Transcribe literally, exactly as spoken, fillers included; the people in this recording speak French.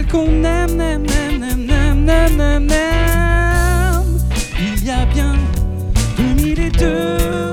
qu'on aime, aime, aime, aime, aime, aime, aime, aime. Il y a bien deux mille deux.